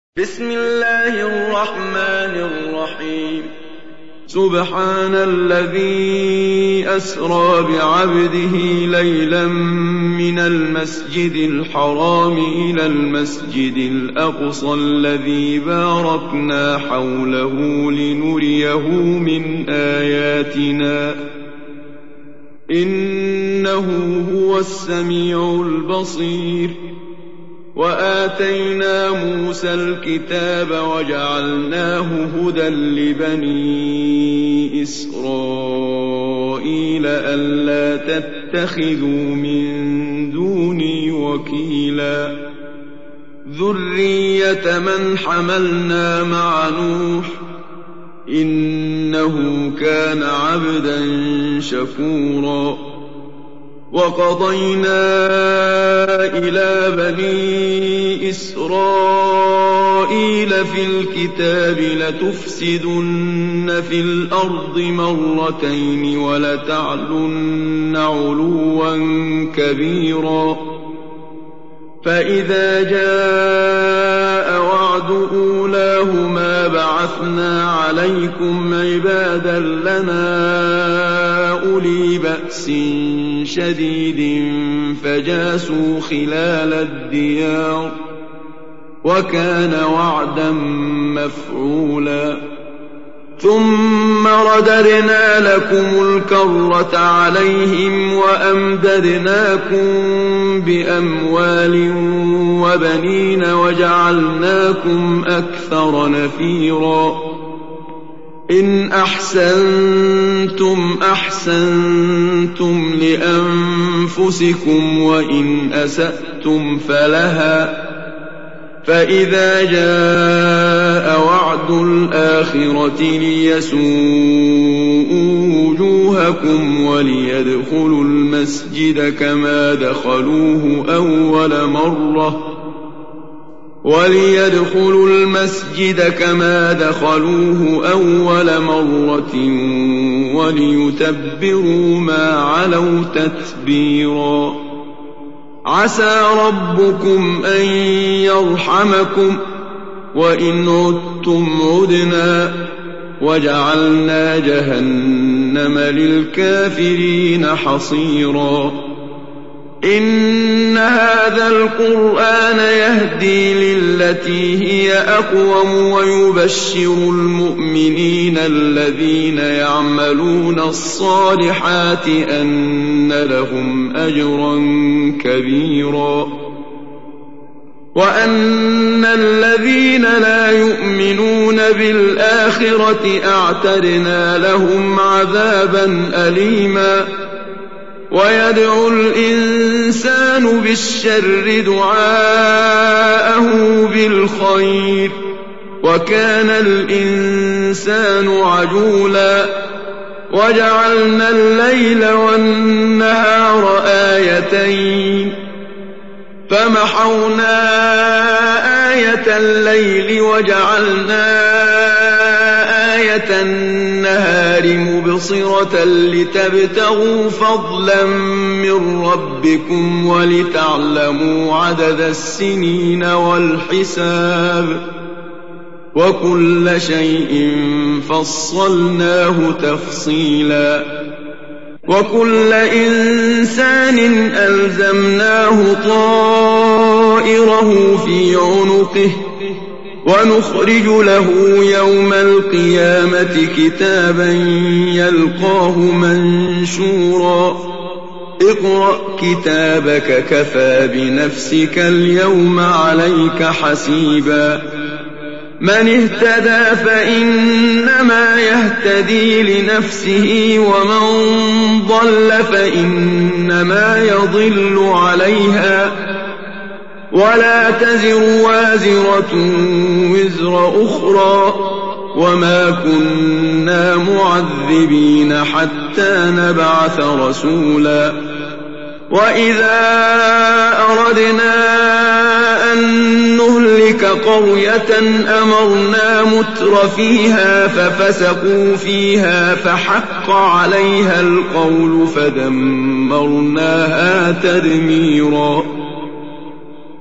بسم الله الرحمن الرحيم سبحان الذي أسرى بعبده ليلا من المسجد الحرام إلى المسجد الأقصى الذي باركنا حوله لنريه من آياتنا إنه هو السميع البصير. وآتينا موسى الكتاب وجعلناه هدى لبني إسرائيل ألا تتخذوا من دوني وكيلا ذرية من حملنا مع نوح إنه كان عبدا شكورا. وقضينا إلى بني إسرائيل في الكتاب لتفسدن في الأرض مرتين ولتعلن علوا كبيرا. فإذا جاء وعد أولاهما بعثنا عليكم عبادا لنا أولي بأس شديد فجاسوا خلال الديار وكان وعدا مفعولا. ثم رددنا لكم الكرة عليهم وأمددناكم بأموال وبنين وجعلناكم أكثر نفيرا. إن أحسنتم أحسنتم لأنفسكم وإن أسأتم فلها. فإذا جاء وعد الآخرة ليسوءوا وجوهكم وليدخلوا المسجد كما دخلوه أول مرة وليتبروا ما علوا تتبيرا. عسى ربكم أن يرحمكم وإن عدتم عدنا وجعلنا جهنم للكافرين حصيرا. إن هذا القرآن يهدي للتي هي أقوم ويبشر المؤمنين الذين يعملون الصالحات أن لهم أجرا كبيرا وأن الذين لا يؤمنون بالآخرة أعتدنا لهم عذابا أليما. ويدعو الإنسان بالشر دعاءه بالخير وكان الإنسان عجولا. وجعلنا الليل والنهار آيتين فمحونا آية الليل وجعلنا آية النهار مبصرة لتبتغوا فضلا من ربكم ولتعلموا عدد السنين والحساب وكل شيء فصلناه تفصيلا. وكل إنسان ألزمناه طائره في عنقه ونخرج له يوم القيامة كتابا يلقاه منشورا. اقرأ كتابك كفى بنفسك اليوم عليك حسيبا. من اهتدى فإنما يهتدي لنفسه ومن ضل فإنما يضل عليها ولا تزر وازرة وزر أخرى وما كنا معذبين حتى نبعث رسولا. وإذا أردنا أن نهلك قرية أمرنا متر فيها ففسقوا فيها فحق عليها القول فدمرناها تدميرا.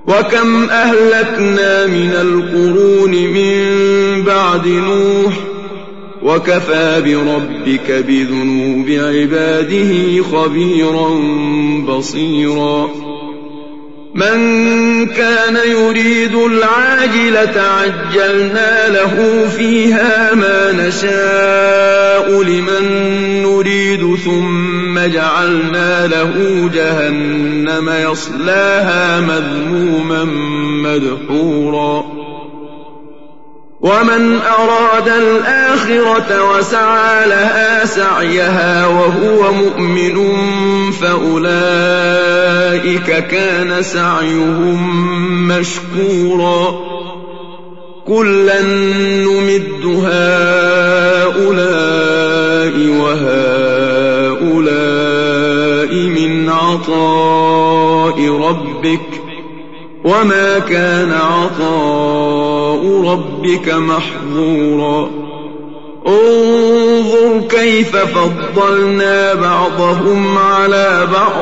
وكم أهلكنا من القرون من بعد نوح وكفى بربك بذنوب عباده خبيرا بصيرا من كان يريد العاجلة عجلنا له فيها ما نشاء لمن نريد ثم جعلنا له جهنم يصلاها مذموما مدحورا ومن أراد الآخرة وسعى لها سعيها وهو مؤمن فأولئك كان سعيهم مشكورا كلا نمد هؤلاء وهؤلاء من عطاء ربك وما كان عطاء ربك محظورا انظر كيف فضلنا بعضهم على بعض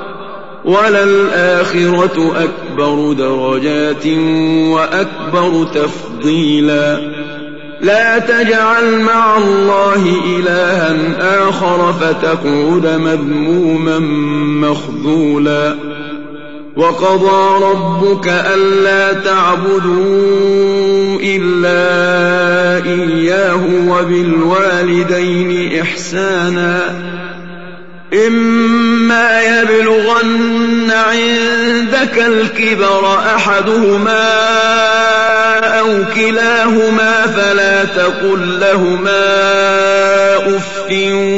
وللآخرة أكبر درجات وأكبر تفضيلا لا تجعل مع الله إلها آخر فتقعد مذموما مخذولا وقضى ربك ألا تعبدوا إلا إياه وبالوالدين إحسانا إما يبلغن عندك الكبر أحدهما أو كلاهما فلا تقل لهما أف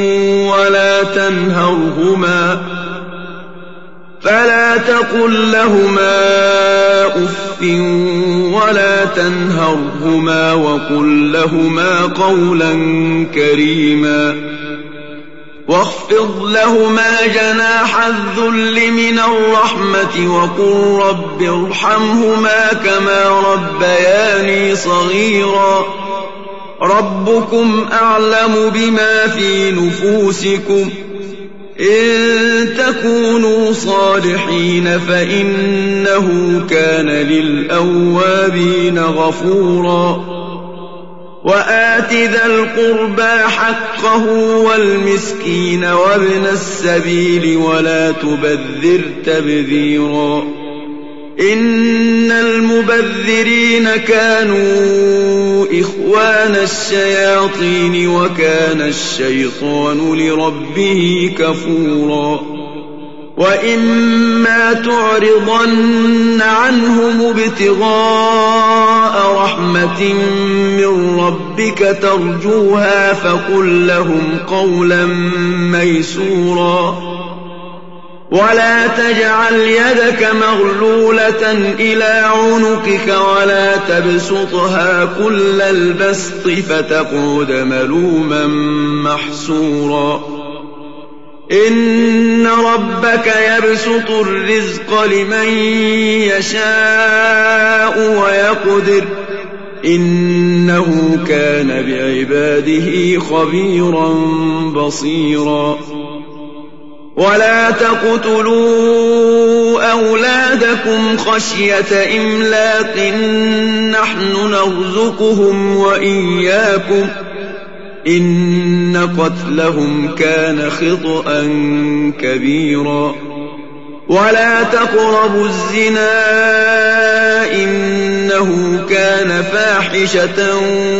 ولا تنهرهما وقل لهما قولا كريما واخفض لهما جناح الذل من الرحمة وقل رب ارحمهما كما ربياني صغيرا ربكم أعلم بما في نفوسكم إن تكونوا صالحين فإنه كان للأوابين غفورا وآت ذا القربى حقه والمسكين وابن السبيل ولا تبذر تبذيرا إن المبذرين كانوا إخوان الشياطين وكان الشيطان لربه كفورا وإما تعرضن عنهم ابتغاء رحمة من ربك ترجوها فقل لهم قولا ميسورا ولا تجعل يدك مغلولة إلى عنقك ولا تبسطها كل البسط فتقعد ملوما محسورا إن ربك يبسط الرزق لمن يشاء ويقدر إنه كان بعباده خبيرا بصيرا ولا تقتلوا أولادكم خشية إملاق نحن نرزقهم وإياكم إن قتلهم كان خطأ كبيرا ولا تقربوا الزنا إنه كان فاحشة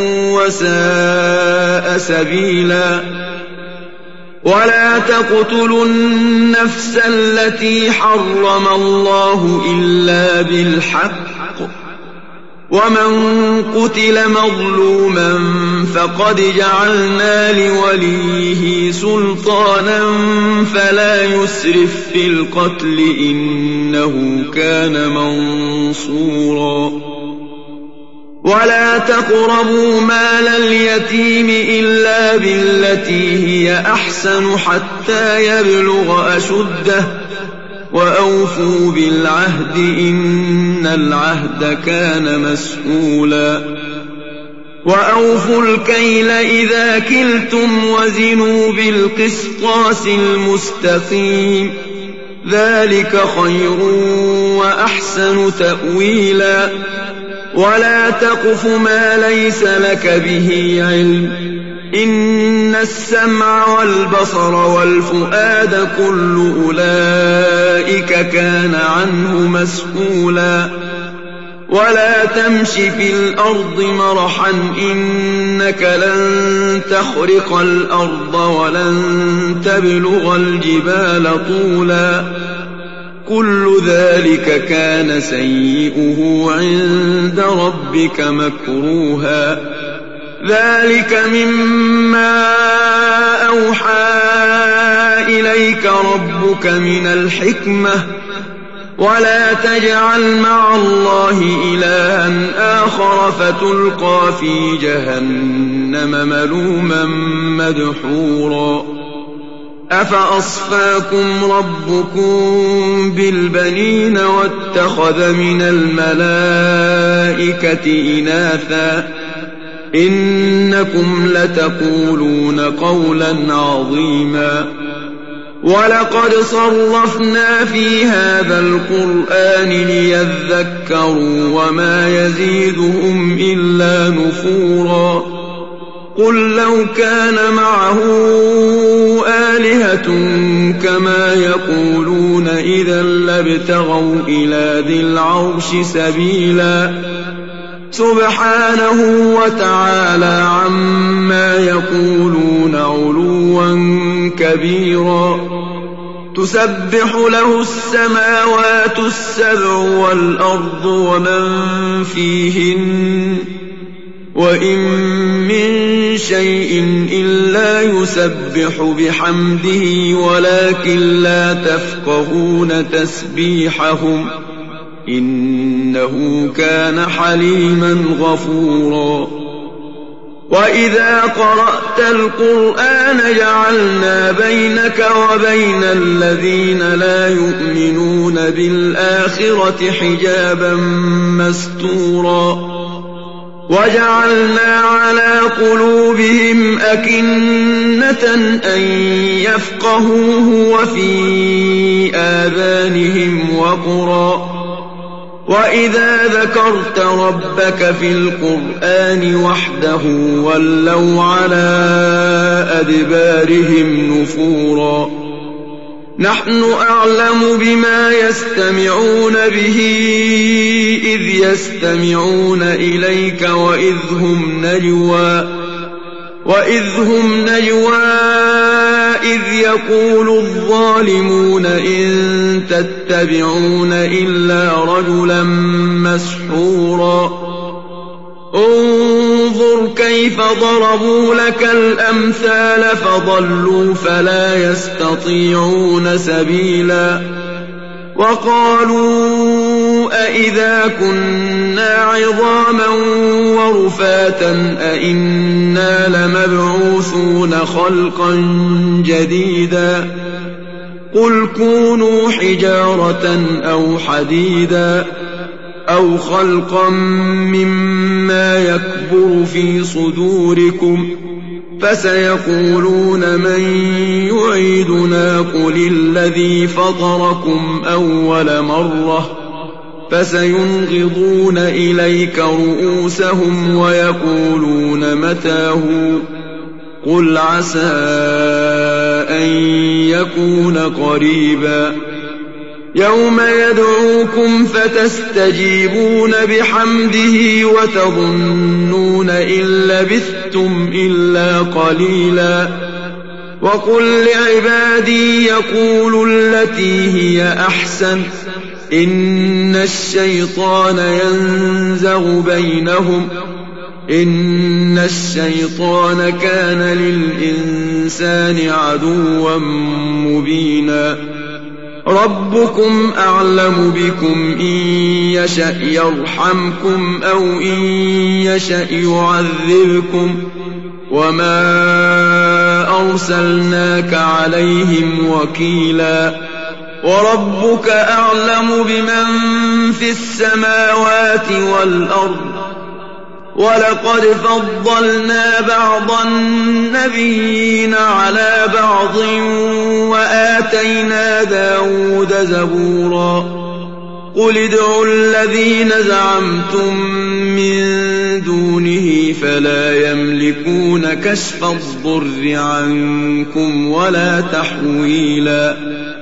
وساء سبيلا ولا تقتلوا النفس التي حرم الله إلا بالحق ومن قتل مظلوما فقد جعلنا لوليه سلطانا فلا يسرف في القتل إنه كان منصورا ولا تقربوا مال اليتيم إلا بالتي هي أحسن حتى يبلغ أشده وأوفوا بالعهد إن العهد كان مسؤولا وأوفوا الكيل إذا كلتم وزنوا بالقسطاس المستقيم ذلك خير وأحسن تأويلا ولا تقف ما ليس لك به علم إن السمع والبصر والفؤاد كل أولئك كان عنه مسؤولا ولا تمش في الأرض مرحا إنك لن تخرق الأرض ولن تبلغ الجبال طولا كل ذلك كان سيئه عند ربك مكروها ذلك مما أوحى إليك ربك من الحكمة ولا تجعل مع الله إلها آخر فتلقى في جهنم ملوما مدحورا أفأصفاكم ربكم بالبنين واتخذ من الملائكة إناثا إنكم لتقولون قولا عظيما ولقد صرفنا في هذا القرآن ليذكروا وما يزيدهم إلا نفورا قل لو كان معه آلهة كما يقولون إذا لابتغوا إلى ذي العرش سبيلا سبحانه وتعالى عما يقولون علوا كبيرا تسبح له السماوات السبع والأرض ومن فيهن وإن من شيء إلا يسبح بحمده ولكن لا تفقهون تسبيحهم إنه كان حليما غفورا وإذا قرأت القرآن جعلنا بينك وبين الذين لا يؤمنون بالآخرة حجابا مستورا وجعلنا على قلوبهم أكنة أن يفقهوه وفي آذانهم وقرا وإذا ذكرت ربك في القرآن وحده ولوا على أدبارهم نفورا نحن أعلم بما يستمعون به إذ يستمعون إليك وإذ هم نجوى إذ يقول الظالمون إن تتبعون إلا رجلا مسحورا انظر كيف ضربوا لك الأمثال فضلوا فلا يستطيعون سبيلا وقالوا أئذا كنا عظاما ورفاتا أئنا لمبعوثون خلقا جديدا قل كونوا حجارة أو حديدا أو خلقا مما يكبر في صدوركم فسيقولون من يعيدنا قل الذي فطركم أول مرة فسينغضون إليك رؤوسهم ويقولون متاه قل عسى أن يكون قريبا يوم يدعوكم فتستجيبون بحمده وتظنون إن لبثتم إلا قليلا وقل لعبادي يقولوا التي هي أحسن إن الشيطان ينزغ بينهم إن الشيطان كان للإنسان عدوا مبينا ربكم أعلم بكم إن يشأ يرحمكم أو إن يشأ يعذبكم وما أرسلناك عليهم وكيلا وربك أعلم بمن في السماوات والأرض ولقد فضلنا بعض النبيين على بعض وآتينا داود زبورا قل ادعوا الذين زعمتم من دونه فلا يملكون كشف الضر عنكم ولا تحويلا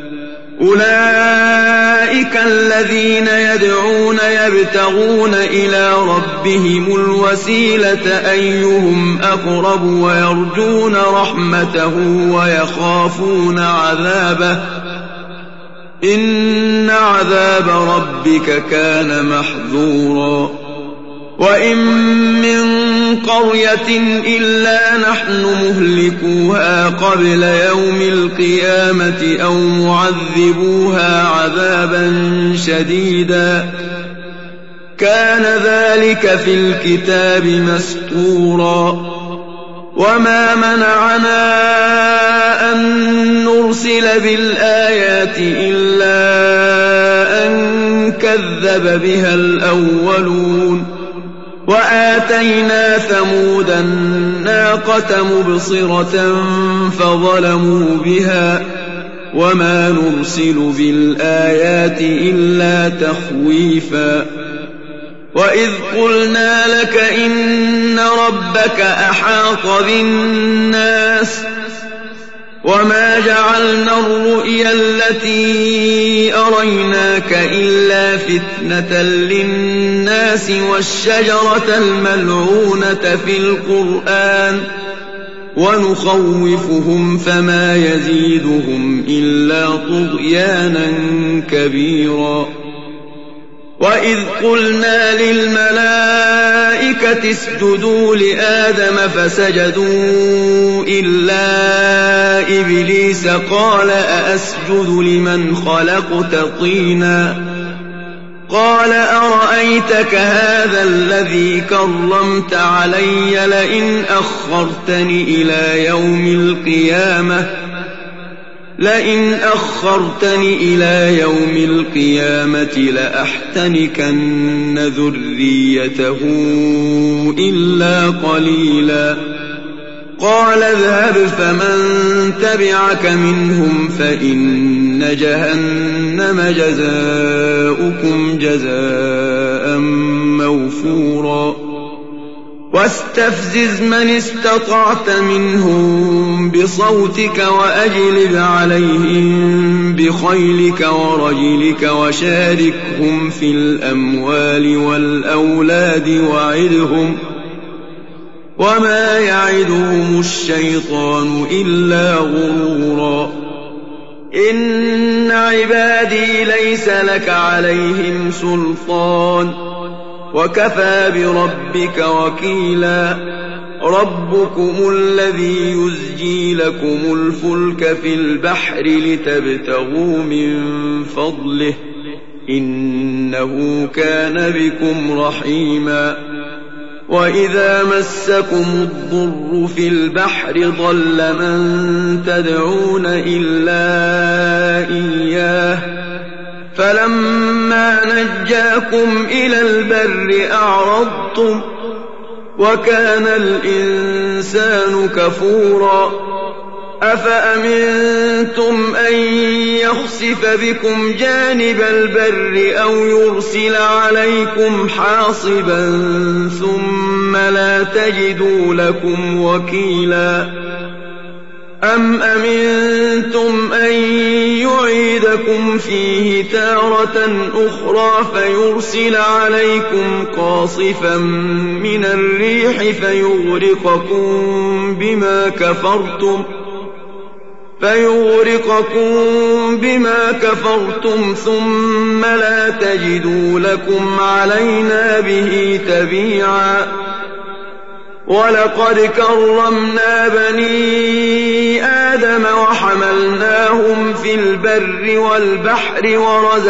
أولئك الذين يدعون يبتغون إلى ربهم الوسيلة أيهم أقرب ويرجون رحمته ويخافون عذابه إن عذاب ربك كان محذورا وإن من قرية إلا نحن مهلكوها قبل يوم القيامة أو معذبوها عذابا شديدا كان ذلك في الكتاب مسطورا وما منعنا أن نرسل بالآيات إلا أن كذب بها الأولون وآتينا ثمود الناقة مبصرة فظلموا بها وما نرسل بالآيات إلا تخويفا وإذ قلنا لك إن ربك أحاط بالناس وما جعلنا الرؤيا التي أريناك إلا فتنة للناس والشجرة الملعونة في القرآن ونخوفهم فما يزيدهم إلا طغيانا كبيرا وإذ قلنا للملائكة اسجدوا لآدم فسجدوا إلا إبليس قال أأسجد لمن خلقت طينا قال أرأيتك هذا الذي كرمت علي لئن أخرتني إلى يوم القيامة لأحتنكن ذريته إلا قليلا قال اذهب فمن تبعك منهم فإن جهنم جزاؤكم جزاء موفورا واستفزز من استطعت منهم بصوتك وأجلب عليهم بخيلك ورجلك وشاركهم في الأموال والأولاد وعدهم وما يعدهم الشيطان إلا غرورا إن عبادي ليس لك عليهم سلطان وكفى بربك وكيلا ربكم الذي يزجي لكم الفلك في البحر لتبتغوا من فضله إنه كان بكم رحيما وإذا مسكم الضر في البحر ضل من تدعون إلا إياه فلما نجاكم إلى البر أعرضتم وكان الإنسان كفورا أفأمنتم أن يخسف بكم جانب البر أو يرسل عليكم حاصبا ثم لا تجدوا لكم وكيلا أم أمنتم أن يعيدكم فيه تارة أخرى فيرسل عليكم قاصفا من الريح فيغرقكم بما كفرتم ثم لا تجدوا لكم علينا به تبيعا ولقد كرمنا بني آدم وحملناهم في البر والبحر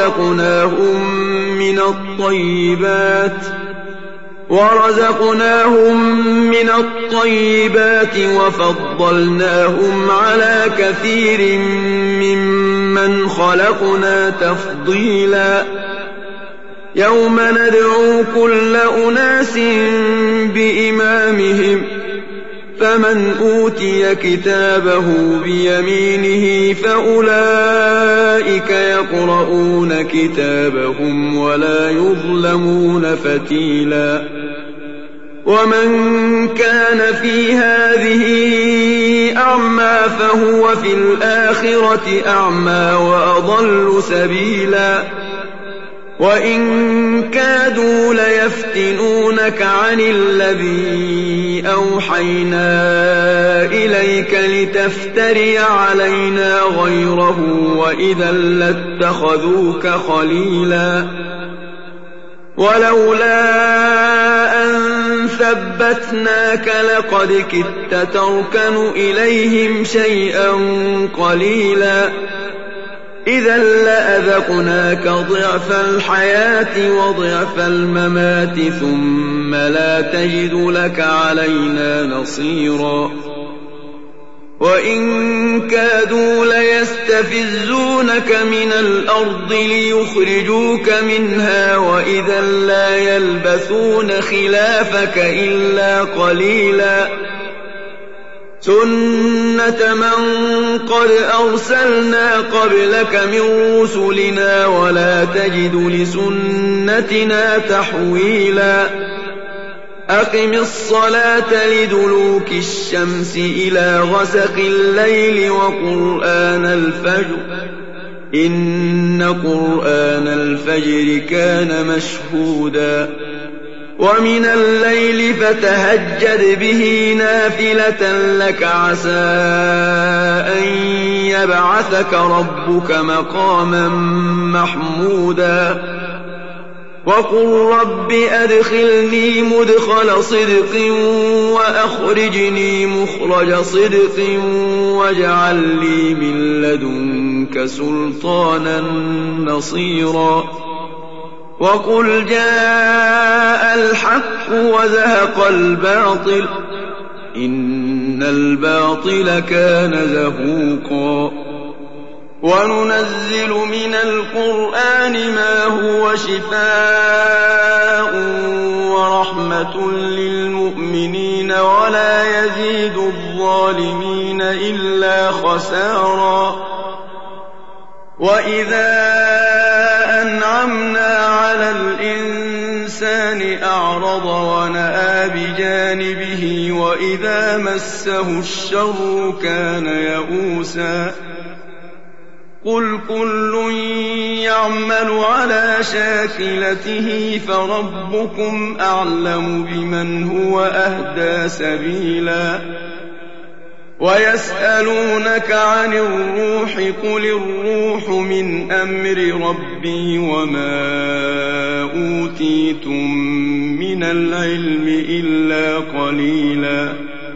ورزقناهم من الطيبات وفضلناهم على كثير ممن خلقنا تفضيلا يوم ندعو كل أناس بإمامهم فمن أوتي كتابه بيمينه فأولئك يقرؤون كتابهم ولا يظلمون فتيلا ومن كان في هذه أعمى فهو في الآخرة أعمى وأضل سبيلا وإن كادوا ليفتنونك عن الذي أوحينا إليك لتفتري علينا غيره وإذا لاتخذوك خليلا ولولا أن ثبتناك لقد كدت تركن إليهم شيئا قليلا إذا لأذقناك ضعف الحياة وضعف الممات ثم لا تجد لك علينا نصيرا وإن كادوا ليستفزونك من الأرض ليخرجوك منها وإذا لا يلبثون خلافك إلا قليلا سنة من قد أرسلنا قبلك من رسلنا ولا تجد لسنتنا تحويلا أقم الصلاة لدلوك الشمس إلى غسق الليل وقرآن الفجر إن قرآن الفجر كان مشهودا ومن الليل فتهجد به نافلة لك عسى أن يبعثك ربك مقاما محمودا وقل رب أدخلني مدخل صدق وأخرجني مخرج صدق واجعل لي من لدنك سلطانا نصيرا وقل جاء الحق وزهق الباطل إن الباطل كان زهوقا وننزل من القرآن ما هو شفاء ورحمة للمؤمنين ولا يزيد الظالمين إلا خسارا وإذا أنعمنا على الإنسان أعرض ونأى بجانبه وإذا مسه الشر كان يئوسا قل كل يعمل على شاكلته فربكم أعلم بمن هو أهدى سبيلا ويسألونك عن الروح قل الروح من أمر ربي وما أوتيتم من العلم إلا قليلا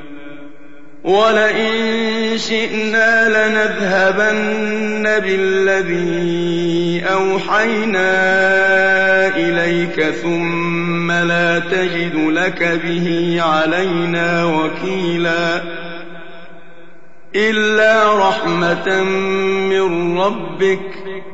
ولئن شئنا لنذهبن بالذي أوحينا إليك ثم لا تجد لك به علينا وكيلا إلا رحمة من ربك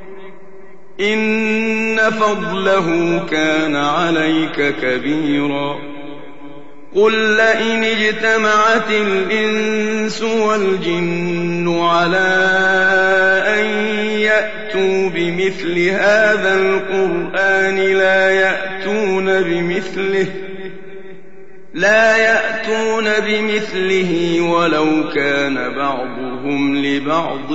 إن فضله كان عليك كبيرا قل لئن اجتمعت الإنس والجن على أن يأتوا بمثل هذا القرآن لا يأتون بمثله ولو كان بعضهم لبعض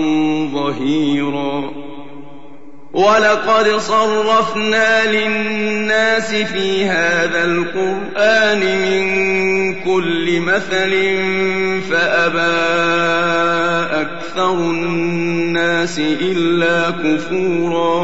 ظهيرا ولقد صرفنا للناس في هذا القرآن من كل مثل فأبى أكثر الناس إلا كفورا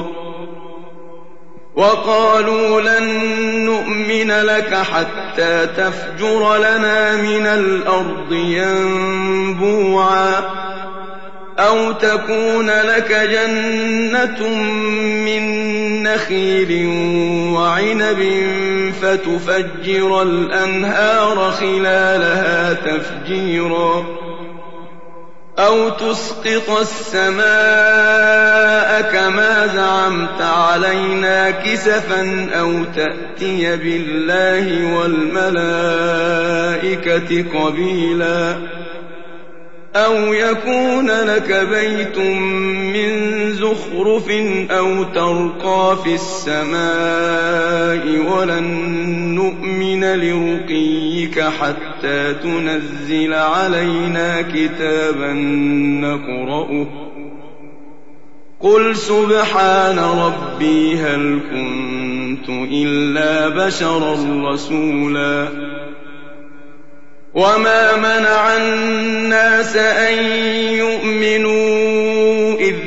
وقالوا لن نؤمن لك حتى تفجر لنا من الأرض ينبوعا أو تكون لك جنة من نخيل وعنب فتفجر الأنهار خلالها تفجيرا أو تسقط السماء كما زعمت علينا كسفا أو تأتي بالله والملائكة قبيلا أو يكون لك بيت من زخرف أو ترقى في السماء ولن نؤمن لرقيك حتى تنزل علينا كتابا نقرأه قل سبحان ربي هل كنت إلا بشرا رسولا وما منع الناس أن يؤمنوا إذ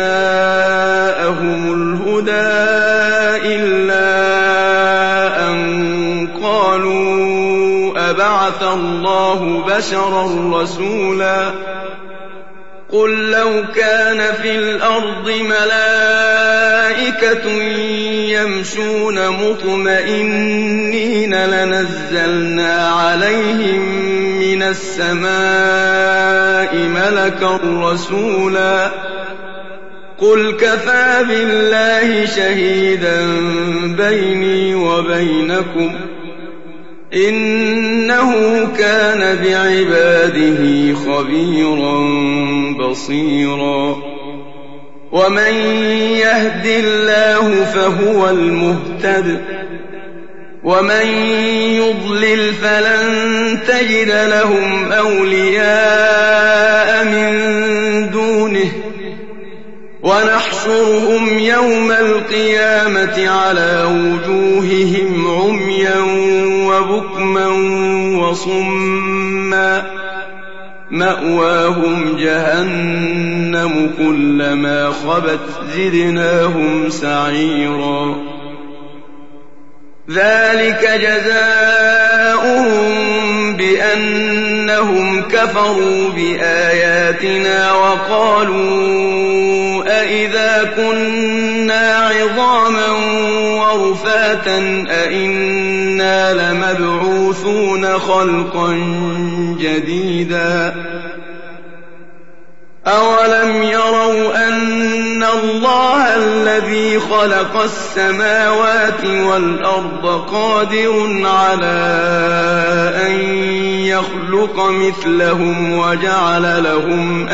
جاءهم الهدى إلا أن قالوا أبعث الله بشرا رسولا قل لو كان في الأرض ملائكة يمشون مطمئنين لنزلنا عليهم من السماء ملكا رسولا قل كفى بالله شهيدا بيني وبينكم إنه كان بعباده خبيرا بصيرا ومن يهد الله فهو المهتد ومن يضلل فلن تجد لهم أولياء من دونه ونحشرهم يوم القيامة على وجوههم عميا وبكما وصما مأواهم جهنم كلما خبت زدناهم سعيرا ذلك جزاؤهم بأنهم كفروا بآياتنا وقالوا أئذا كنا عظاما ورفاتا أئنا لمبعوثون خلقا جديدا أولم يروا أن الله الذي خلق السماوات والأرض قادر على أن يخلق مثلهم وجعل لهم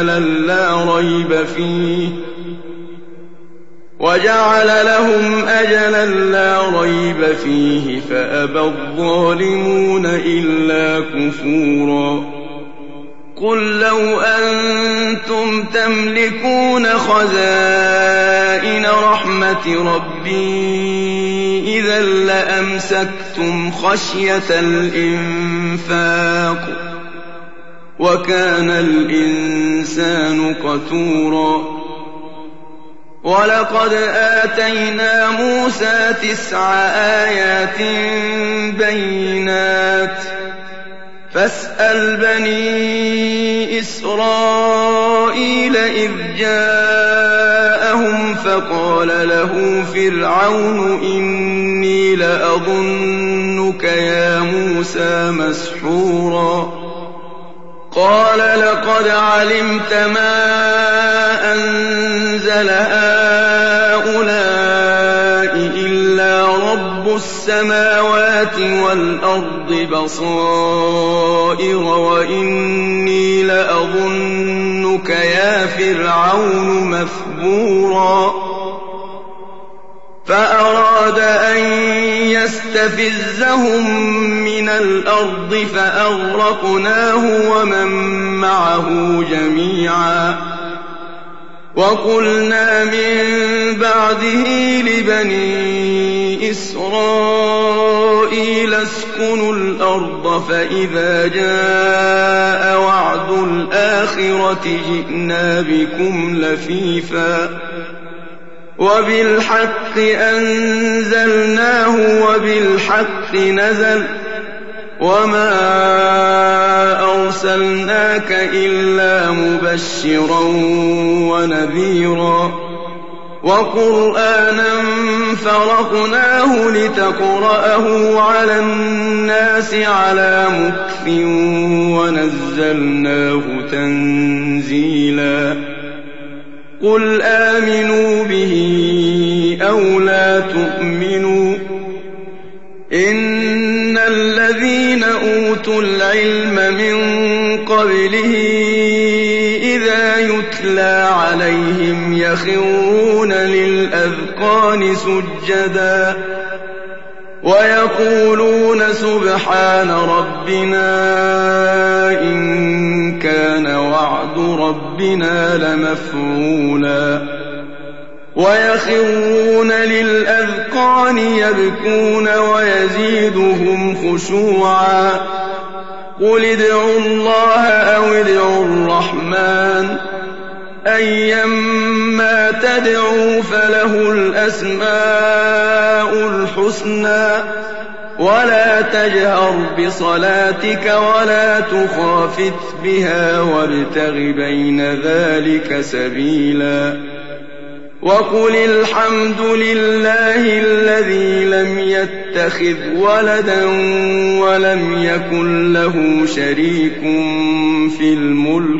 أجلا لا ريب فيه فأبى الظالمون إلا كفورا قل لو أنتم تملكون خزائن رحمة ربي إذا لأمسكتم خشية الإنفاق وكان الإنسان قتورا ولقد آتينا موسى 9 آيات بينات فاسأل بني إسرائيل إذ جاءهم فقال له فرعون إني لأظنك يا موسى مسحورا قال لقد علمت ما أنزل هؤلاء إلا رب السماوات والأرض بصائر وإني لأظنك يا فرعون مثبورا فأراد أن يستفزهم من الأرض فأغرقناه ومن معه جميعا وقلنا من بعده لبني إسرائيل اسكنوا الأرض فإذا جاء وعد الآخرة جئنا بكم لفيفا وبالحق أنزلناه وبالحق نزل وما أرسلناك إلا مبشرا ونذيرا وقرآنا فرقناه لتقرأه على الناس الناس على مكث ونزلناه تنزيلا قل آمنوا به أو لا تؤمنوا إن الذين أوتوا العلم من قبله إذا يتلى عليهم يخرون للأذقان سجدا ويقولون سبحان ربنا إن كان وعد ربنا لمفعولا ويخرون للأذقان يبكون ويزيدهم خشوعا قل ادعوا الله أو ادعوا الرحمن أيما تدعوا فله الأسماء الحسنى ولا تجهر بصلاتك ولا تخافت بها وابتغ بين ذلك سبيلا وقل الحمد لله الذي لم يتخذ ولدا ولم يكن له شريك في الملك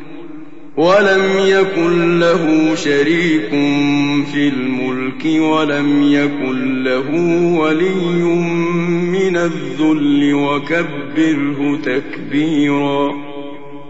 ولم يكن له ولي من الذل وكبره تكبيرا